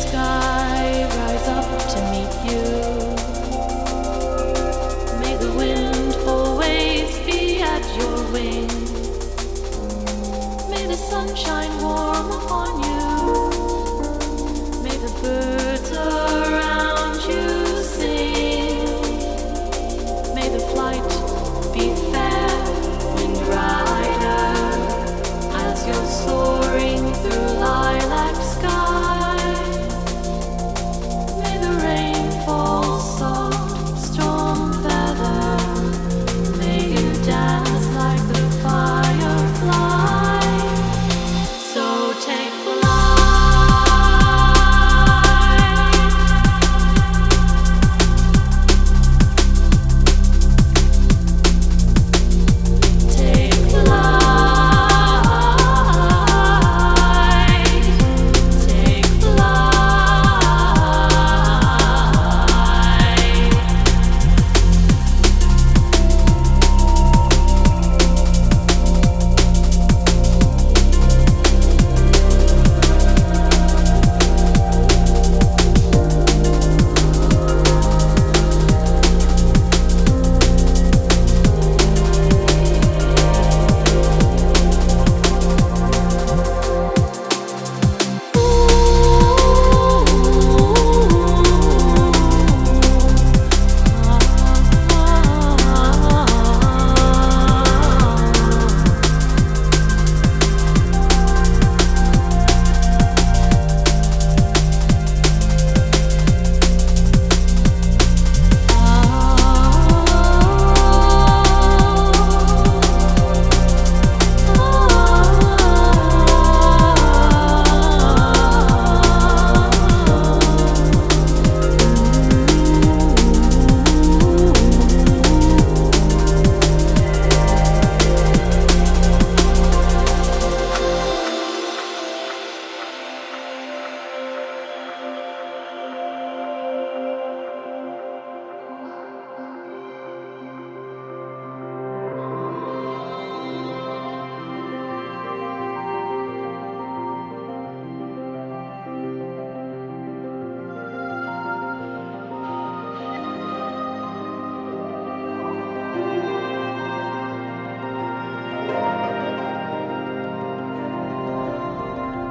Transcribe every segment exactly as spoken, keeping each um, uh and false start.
sky rise up to meet you. May the wind always be at your wing. May the sun shine warm upon you. May the birds around you sing. May the flight be fair, wind rider, as you're soaring through lilac sky. May the rain fall soft, storm feather. May you dance like the firefly. So take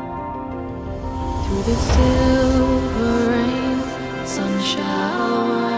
through the silver rain, sun shower.